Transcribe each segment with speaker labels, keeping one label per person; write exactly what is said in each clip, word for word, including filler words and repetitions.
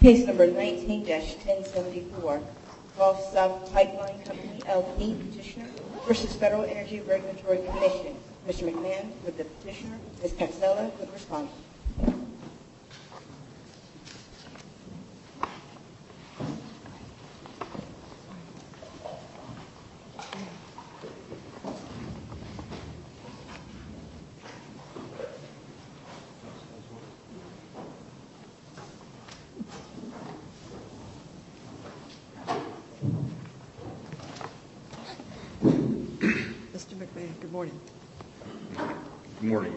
Speaker 1: Case number nineteen dash ten seventy-four, Gulf South Pipeline Company, L P petitioner versus Federal Energy Regulatory Commission. Mister McMahon with the petitioner, Miz Paxella with the respondent.
Speaker 2: Mister McMahon, good morning.
Speaker 3: Good morning.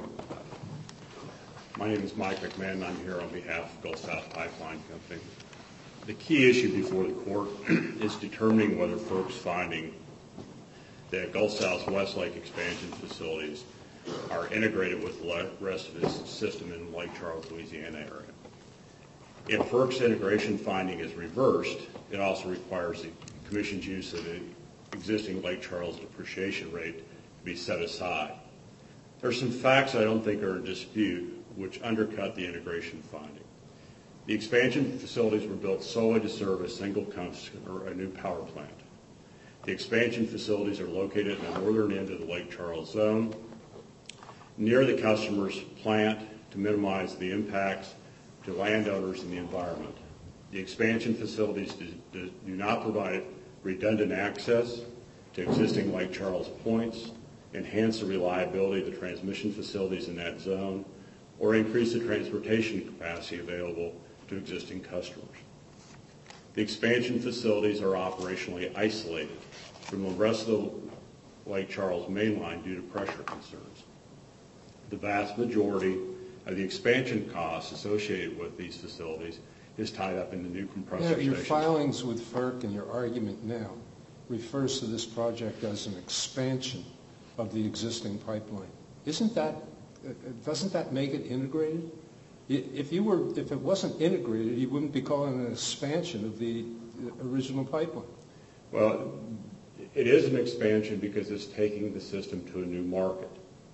Speaker 3: My name is Mike McMahon, and I'm here on behalf of Gulf South Pipeline Company. The key issue before the court is determining whether FERC's finding that Gulf South's Westlake expansion facilities are integrated with the rest of its system in the Lake Charles, Louisiana area. If FERC's integration finding is reversed, it also requires the Commission's use of the existing Lake Charles depreciation rate to be set aside. There are some facts I don't think are in dispute which undercut the integration finding. The expansion facilities were built solely to serve a single customer, a new power plant. The expansion facilities are located in the northern end of the Lake Charles zone, near the customer's plant to minimize the impacts to landowners and the environment. The expansion facilities do, do, do not provide redundant access to existing Lake Charles points, enhance the reliability of the transmission facilities in that zone, or increase the transportation capacity available to existing customers. The expansion facilities are operationally isolated from the rest of the Lake Charles mainline due to pressure concerns. The vast majority of the expansion costs associated with these facilities is tied up in the new compressor
Speaker 4: yeah, your
Speaker 3: stations.
Speaker 4: filings with FERC and your argument now refers to this project as an expansion of the existing pipeline. Isn't that, doesn't that make it integrated? If you were, if it wasn't integrated, you wouldn't be calling it an expansion of the original pipeline.
Speaker 3: Well, it is an expansion because it's taking the system to a new market.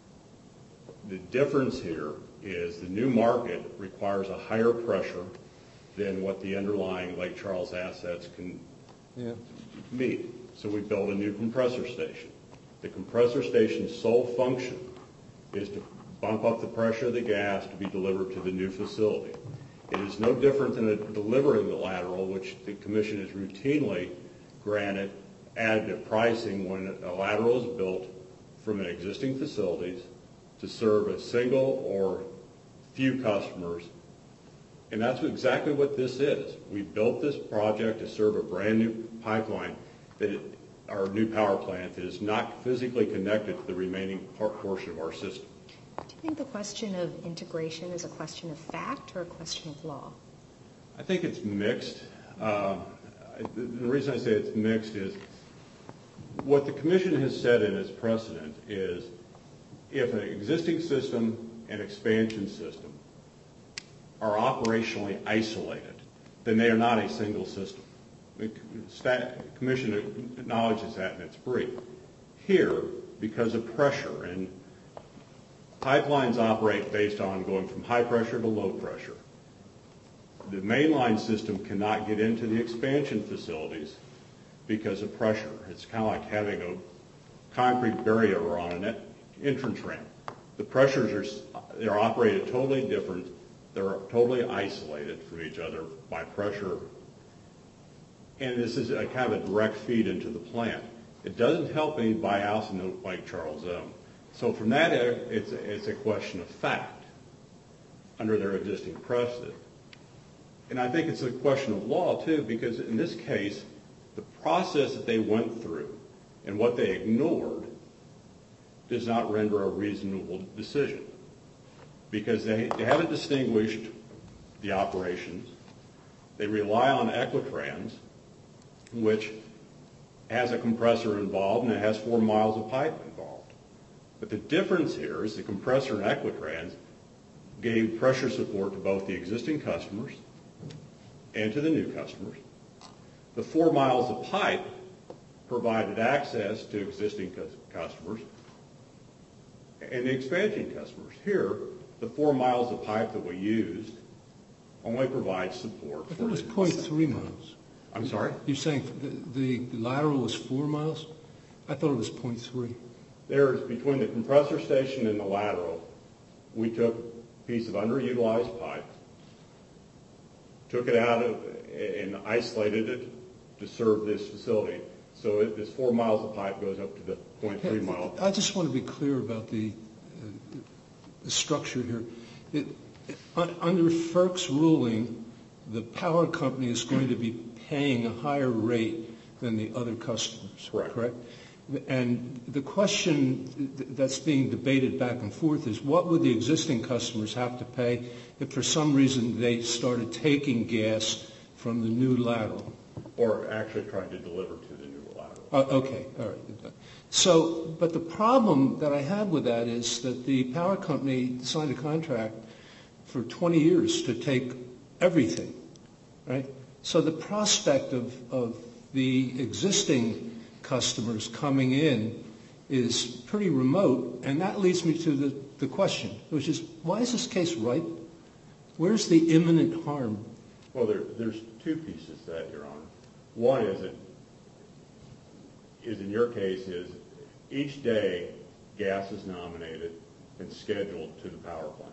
Speaker 3: The difference here is the new market requires a higher pressure than what the underlying Lake Charles assets can yeah. meet. So we built a new compressor station. The compressor station's sole function is to bump up the pressure of the gas to be delivered to the new facility. It is no different than a delivering the lateral, which the Commission has routinely granted additive pricing when a lateral is built from an existing facilities to serve a single or few customers. And that's exactly what this is. We built this project to serve a brand new pipeline, that our new power plant that is not physically connected to the remaining part, portion of our system.
Speaker 5: Do you think the question of integration is a question of fact or a question of law?
Speaker 3: I think it's mixed. Uh, the, the reason I say it's mixed is what the Commission has said in its precedent is if an existing system and expansion system are operationally isolated, then they are not a single system. The Commission acknowledges that in its brief. Here, because of pressure, and pipelines operate based on going from high pressure to low pressure, the mainline system cannot get into the expansion facilities because of pressure. It's kind of like having a concrete barrier on an entrance ramp. The pressures are they're operated totally different. They're totally isolated from each other by pressure. And this is a kind of a direct feed into the plant. It doesn't help anybody else in the Lake Charles zone. So from that, it's a, it's a question of fact under their existing precedent. And I think it's a question of law, too, because in this case, the process that they went through and what they ignored does not render a reasonable decision, because they, they haven't distinguished the operations. They rely on Equitrans, which has a compressor involved and it has four miles of pipe involved. But the difference here is the compressor and Equitrans gave pressure support to both the existing customers and to the new customers. The four miles of pipe provided access to existing customers and the expansion customers. Here, the four miles of pipe that we used only provides support
Speaker 4: I
Speaker 3: for
Speaker 4: thought it was
Speaker 3: the-
Speaker 4: zero point three miles.
Speaker 3: I'm sorry?
Speaker 4: You're saying the, the lateral was four miles? I thought it was zero point three.
Speaker 3: There's, between the compressor station and the lateral, we took a piece of underutilized pipe, took it out of, and isolated it to serve this facility. So it, this four miles of pipe goes up to the zero point three mile.
Speaker 4: I just want to be clear about the, uh, the structure here. It, it, under FERC's ruling, the power company is going to be paying a higher rate than the other customers,
Speaker 3: Correct.
Speaker 4: correct? And the question that's being debated back and forth is, what would the existing customers have to pay if for some reason they started taking gas from the new lateral?
Speaker 3: Or actually trying to deliver to the new lateral.
Speaker 4: Uh, okay, all right. So, but the problem that I have with that is that the power company signed a contract for twenty years to take everything, right? So the prospect of, of the existing customers coming in is pretty remote, and that leads me to the, the question, which is, why is this case ripe? Where's the imminent harm?
Speaker 3: Well, there, there's two pieces to that, Your Honor. One is, it, is in your case, is each day gas is nominated and scheduled to the power plant.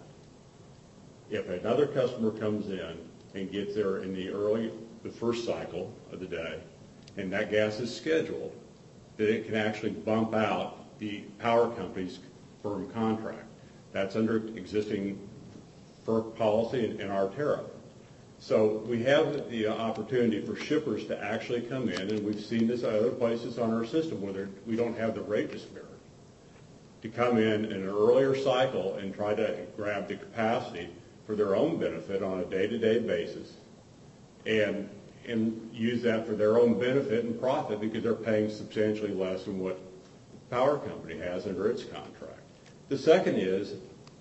Speaker 3: If another customer comes in and gets there in the early, the first cycle of the day, and that gas is scheduled, then it can actually bump out the power company's firm contract. That's under existing FERC policy and, and our tariff. So we have the opportunity for shippers to actually come in, and we've seen this at other places on our system where we don't have the rate disparity, to come in in an earlier cycle and try to grab the capacity for their own benefit on a day-to-day basis, and and use that for their own benefit and profit because they're paying substantially less than what the power company has under its contract. The second is,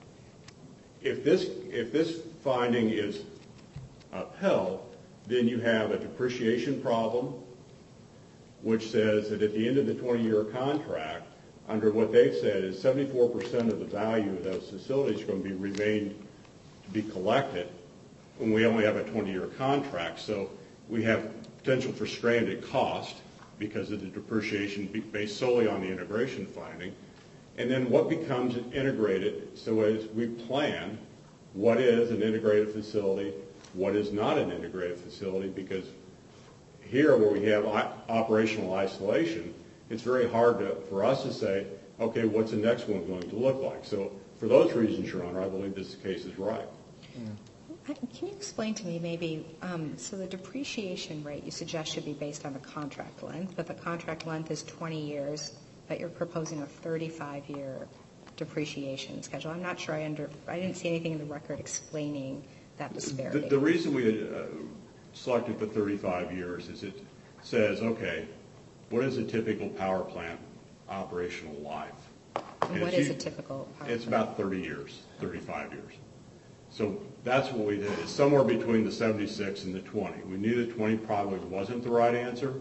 Speaker 3: if this if this finding is upheld, then you have a depreciation problem, which says that at the end of the twenty-year contract, under what they've said is seventy-four percent of the value of those facilities are going to be remained to be collected when we only have a twenty-year contract. So we have potential for stranded cost because of the depreciation based solely on the integration finding. And then what becomes integrated, so as we plan what is an integrated facility, what is not an integrated facility, because here where we have operational isolation, it's very hard to, for us to say, okay, what's the next one going to look like? So for those reasons, Your Honor, I believe this case is right.
Speaker 4: Yeah.
Speaker 5: Can you explain to me maybe, um, so the depreciation rate you suggest should be based on the contract length, but the contract length is twenty years, but you're proposing a thirty-five year depreciation schedule. I'm not sure I under, I didn't see anything in the record explaining that disparity.
Speaker 3: The, the reason we uh, selected the thirty-five years is it says, okay, what is a typical power plant operational life?
Speaker 5: And
Speaker 3: And
Speaker 5: what
Speaker 3: it's
Speaker 5: is a
Speaker 3: u-
Speaker 5: typical power
Speaker 3: It's
Speaker 5: plant?
Speaker 3: about thirty years, thirty-five years. So that's what we did. It's somewhere between the seventy-six and the twenty. We knew that twenty probably wasn't the right answer,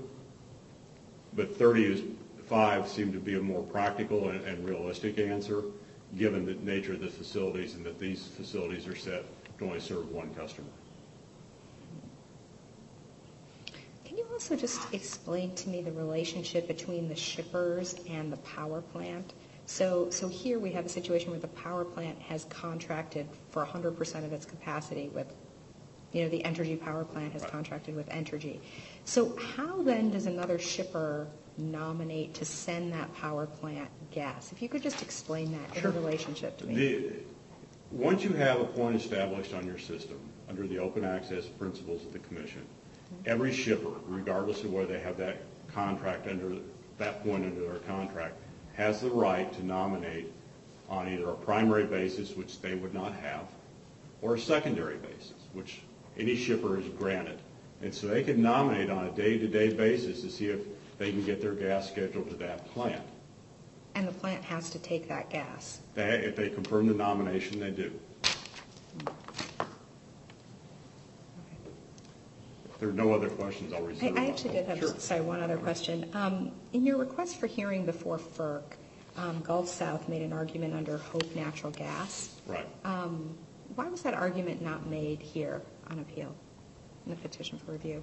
Speaker 3: but thirty-five seemed to be a more practical and, and realistic answer, given the nature of the facilities and that these facilities are set to only serve one customer.
Speaker 5: Can you also just explain to me the relationship between the shippers and the power plant? So, so here we have a situation where the power plant has contracted for one hundred percent of its capacity with, you know, the Entergy power plant has
Speaker 3: Right.
Speaker 5: contracted with Entergy. So how then does another shipper nominate to send that power plant gas? If you could just explain that
Speaker 3: Sure.
Speaker 5: interrelationship to me.
Speaker 3: The, once you have a point established on your system under the open access principles of the Commission, every shipper, regardless of whether they have that contract under that point under their contract, has the right to nominate on either a primary basis, which they would not have, or a secondary basis, which any shipper is granted. And so they can nominate on a day-to-day basis to see if they can get their gas scheduled to that plant.
Speaker 5: And the plant has to take that gas.
Speaker 3: They, if they confirm the nomination, they do. If there are no other questions, I'll
Speaker 5: I,
Speaker 3: reserve.
Speaker 5: I actually did have,
Speaker 3: Sure.
Speaker 5: sorry, one other question. Um, in your request for hearing before FERC, um, Gulf South made an argument under Hope Natural Gas.
Speaker 3: Right.
Speaker 5: Um, why was that argument not made here on appeal in the petition for review?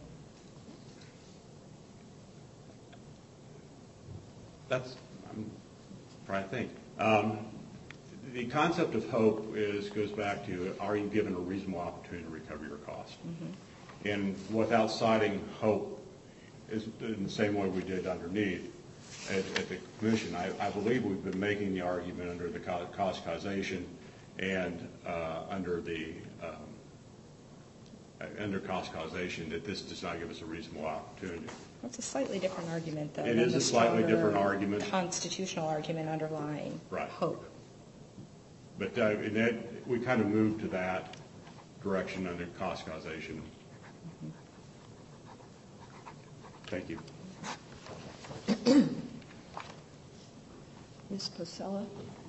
Speaker 3: That's, I'm trying to think. Um, the concept of hope is goes back to, are you given a reasonable opportunity to recover your cost? Mm-hmm. And without citing hope, is in the same way we did underneath at, at the commission, I, I believe we've been making the argument under the cost causation and uh, under the um, under cost causation that this does not give us a reasonable opportunity.
Speaker 5: It's a slightly different argument, though.
Speaker 3: It is a slightly different argument.
Speaker 5: Constitutional argument underlying
Speaker 3: right.
Speaker 5: hope.
Speaker 3: But uh, in that, we kind of moved to that direction under cost causation. Mm-hmm. Thank you.
Speaker 2: Miz Pasella?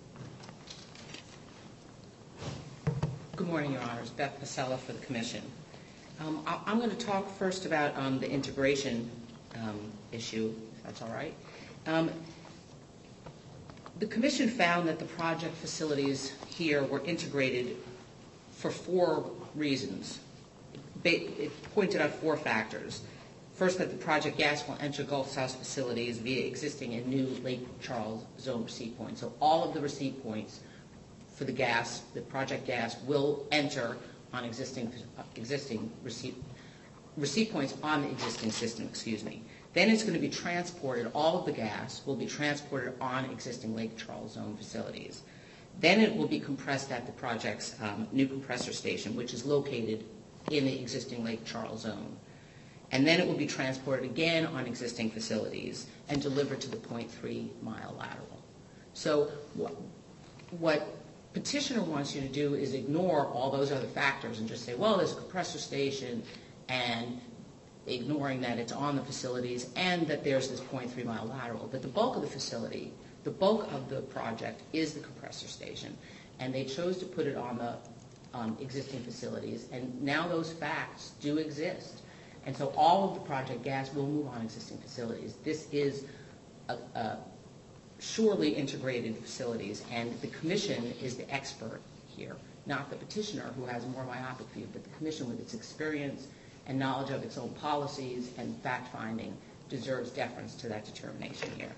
Speaker 6: Good morning, Your Honors. Beth Pasella for the Commission. Um, I, I'm going to talk first about um, the integration um, issue, if that's all right. Um, the Commission found that the project facilities here were integrated for four reasons. It pointed out four factors. First, that the project gas will enter Gulf South facilities via existing and new Lake Charles zone receipt points. So all of the receipt points for the gas, the project gas, will enter on existing uh, existing receipt receipt points on the existing system. Excuse me. Then it's going to be transported. All of the gas will be transported on existing Lake Charles zone facilities. Then it will be compressed at the project's um, new compressor station, which is located in the existing Lake Charles zone. And then it will be transported again on existing facilities and delivered to the point three mile lateral. So what, what petitioner wants you to do is ignore all those other factors and just say, well, there's a compressor station, and ignoring that it's on the facilities and that there's this point three mile lateral. But the bulk of the facility, the bulk of the project is the compressor station. And they chose to put it on the um, existing facilities. And now those facts do exist. And so all of the project gas will move on existing facilities. This is a, a surely integrated facilities, and the Commission is the expert here, not the petitioner who has a more myopic view, but the Commission with its experience and knowledge of its own policies and fact-finding deserves deference to that determination here.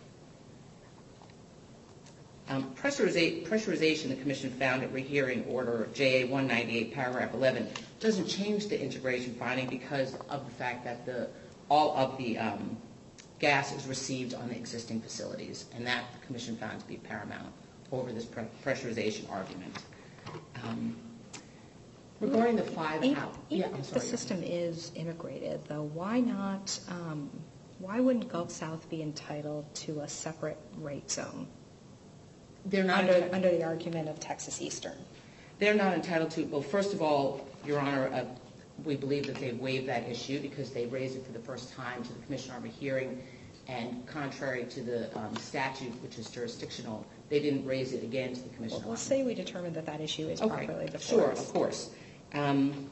Speaker 6: Um, pressuriza- pressurization, the Commission found at rehearing order J A one ninety-eight, paragraph eleven, doesn't change the integration finding because of the fact that the all of the um, gas is received on the existing facilities, and that the Commission found to be paramount over this pre- pressurization argument. Um, regarding the five
Speaker 5: Even,
Speaker 6: out,
Speaker 5: even
Speaker 6: yeah, I'm
Speaker 5: if
Speaker 6: sorry,
Speaker 5: the system is integrated, though, why not? Um, why wouldn't Gulf South be entitled to a separate rate zone?
Speaker 6: They're not
Speaker 5: under,
Speaker 6: enti-
Speaker 5: under the argument of Texas Eastern.
Speaker 6: They're not entitled to. Well, first of all, Your Honor, uh, we believe that they've waived that issue because they raised it for the first time to the Commission on rehearing, and contrary to the um, statute, which is jurisdictional, they didn't raise it again to the Commission.
Speaker 5: Well, let's say we determine that that issue is
Speaker 6: okay.
Speaker 5: properly before
Speaker 6: Sure,
Speaker 5: us.
Speaker 6: of course. Um,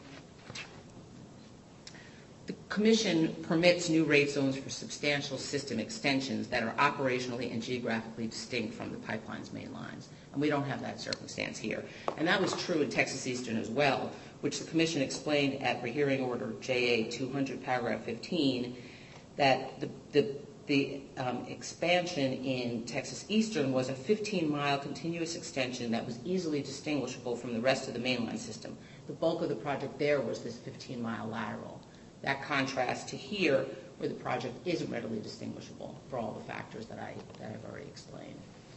Speaker 6: the Commission permits new rate zones for substantial system extensions that are operationally and geographically distinct from the pipeline's main lines. And we don't have that circumstance here. And that was true in Texas Eastern as well, which the Commission explained at rehearing order J A two hundred, paragraph fifteen, that the, the, the um, expansion in Texas Eastern was a fifteen mile continuous extension that was easily distinguishable from the rest of the mainline system. The bulk of the project there was this fifteen mile lateral. That contrasts to here, where the project isn't readily distinguishable for all the factors that, I, that I've already explained.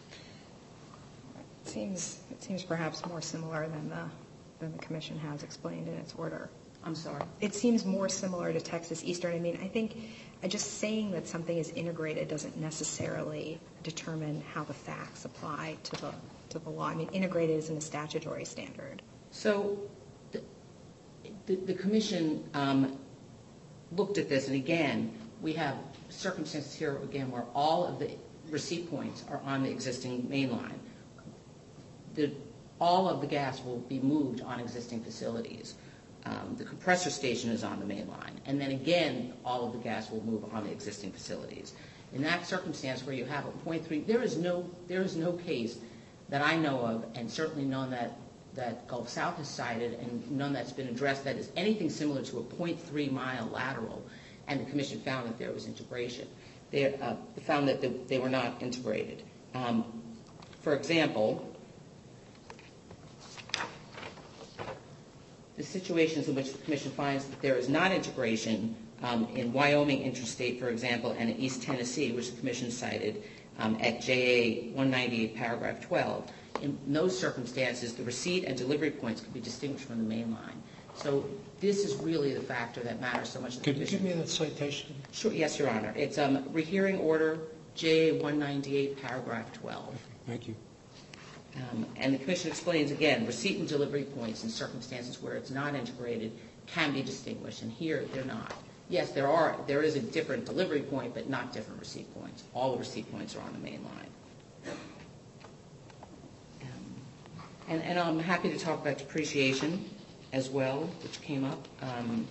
Speaker 5: It seems, it seems perhaps more similar than the, than the Commission has explained in its order.
Speaker 6: I'm sorry?
Speaker 5: It seems more similar to Texas Eastern. I mean, I think just saying that something is integrated doesn't necessarily determine how the facts apply to the, to the law. I mean, integrated isn't a statutory standard.
Speaker 6: So the, the, the Commission um, looked at this, and again, we have circumstances here, again, where all of the receipt points are on the existing main line. The, all of the gas will be moved on existing facilities. Um, the compressor station is on the main line. And then again, all of the gas will move on the existing facilities. In that circumstance where you have a point three, there is no, there is no case that I know of, and certainly none that that Gulf South has cited and none that's been addressed that is anything similar to a point three mile lateral, and the Commission found that there was integration. They uh, found that the, they were not integrated. Um, for example, the situations in which the Commission finds that there is not integration um, in Wyoming Interstate, for example, and in East Tennessee, which the Commission cited um, at J A one ninety-eight, paragraph twelve. In those circumstances, the receipt and delivery points could be distinguished from the main line. So this is really the factor that matters so much to the
Speaker 4: Could you
Speaker 6: Commission.
Speaker 4: give me that citation?
Speaker 6: Sure, yes, Your Honor. It's um, rehearing order J A one ninety-eight, paragraph twelve.
Speaker 4: Thank you.
Speaker 6: Um, and the Commission explains again, receipt and delivery points in circumstances where it's not integrated can be distinguished, and here they're not. Yes, there are. There is a different delivery point, but not different receipt points. All the receipt points are on the main line. Um, and, and I'm happy to talk about depreciation as well, which came up. Um,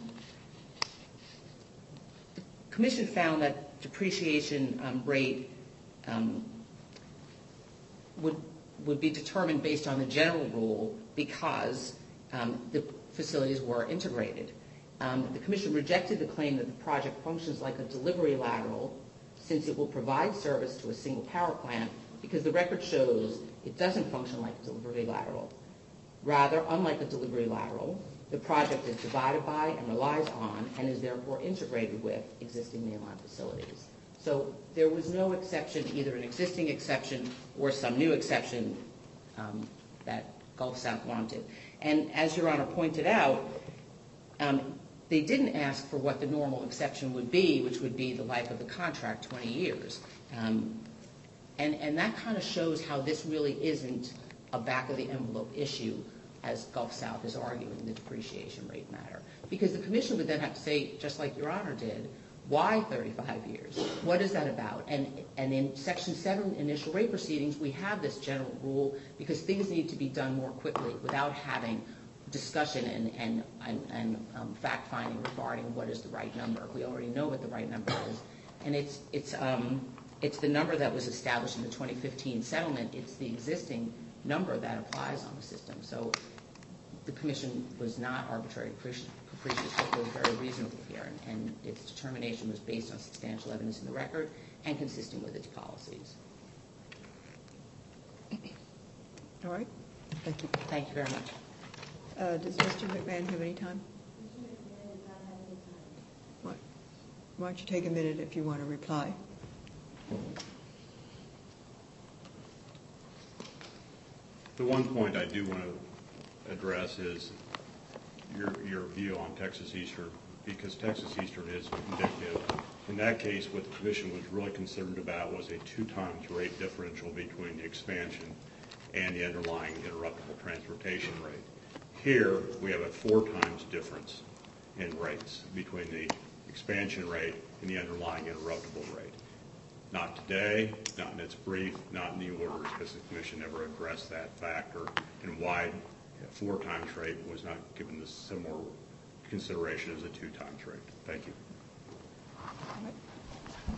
Speaker 6: the Commission found that depreciation um, rate um, would would be determined based on the general rule because um, the facilities were integrated. Um, the Commission rejected the claim that the project functions like a delivery lateral since it will provide service to a single power plant because the record shows it doesn't function like a delivery lateral. Rather, unlike a delivery lateral, the project is divided by and relies on and is therefore integrated with existing mainline facilities. So there was no exception, either an existing exception or some new exception um, that Gulf South wanted. And as Your Honor pointed out, um, they didn't ask for what the normal exception would be, which would be the life of the contract, twenty years. Um, and, and that kind of shows how this really isn't a back-of-the-envelope issue, as Gulf South is arguing the depreciation rate matter. Because the Commission would then have to say, just like Your Honor did, why thirty-five years? What is that about? And, and in Section seven initial rate proceedings, we have this general rule because things need to be done more quickly without having discussion and, and, and, and um, fact-finding regarding what is the right number. We already know what the right number is. And it's, it's, um, it's the number that was established in the twenty fifteen settlement. It's the existing number that applies on the system. So the Commission was not arbitrary capricious, but was very reasonable here, and, and its determination was based on substantial evidence in the record and consistent with its policies.
Speaker 2: All right. Thank you.
Speaker 6: Thank you very much.
Speaker 2: Uh, does Mister McMahon have any time? What? Why don't you take a minute if you want to reply?
Speaker 3: The one point I do want to address is your, your view on Texas Eastern, because Texas Eastern is indicative. In that case, what the Commission was really concerned about was a two times rate differential between the expansion and the underlying interruptible transportation rate. Here, we have a four times difference in rates between the expansion rate and the underlying interruptible rate. Not today, not in its brief, not in the orders, because the Commission never addressed that factor and why a four times rate was not given the similar consideration as a two times rate. Thank you.
Speaker 2: All right.